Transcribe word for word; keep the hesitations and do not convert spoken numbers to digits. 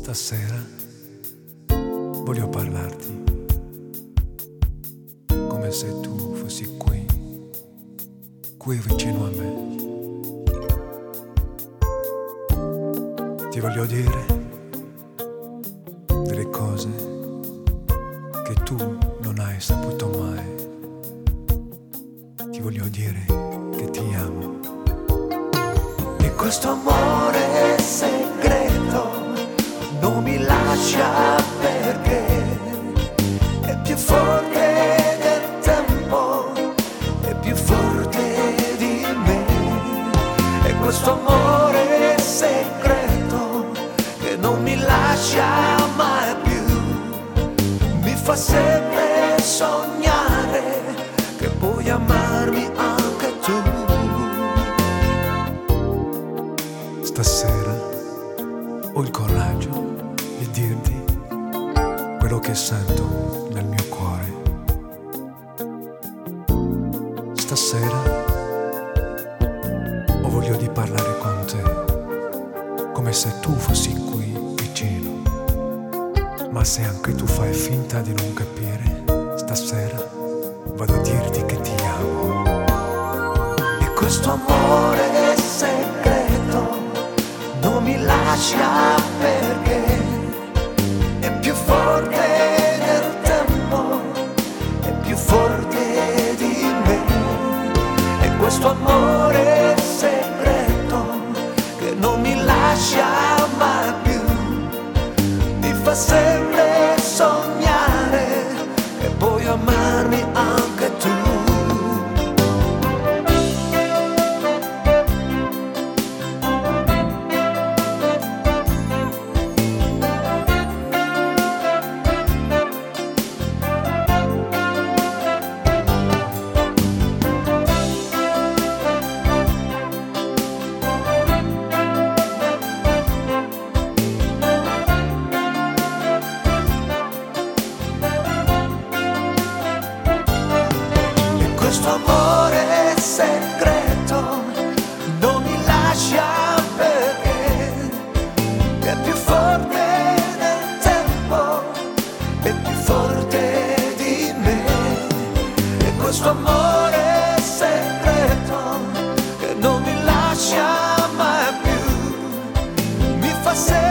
Stasera voglio parlarti come se tu fossi qui, qui vicino a me. Ti voglio dire delle cose che tu non hai saputo mai. Ti voglio dire che ti amo. E questo amore segreto non mi lascia perché è più forte del tempo, è più forte di me. E questo amore segreto che non mi lascia mai più, mi fa sempre sognare che puoi amarmi anche tu. Stasera ho il coraggio di dirti quello che sento nel mio cuore. Stasera ho voglia di parlare con te come se tu fossi qui vicino. Ma se anche tu fai finta di non capire, stasera vado a dirti che ti amo. E questo amore segreto non mi lascia perché è più forte del tempo, è più forte di me. E questo amore segreto che non mi lascia mai più, mi fa sempre sognare che puoi amarmi anche tu. Questo amore segreto non mi lascia perché è più forte del tempo, è più forte di me. E questo amore segreto che non mi lascia mai più, mi fa sempre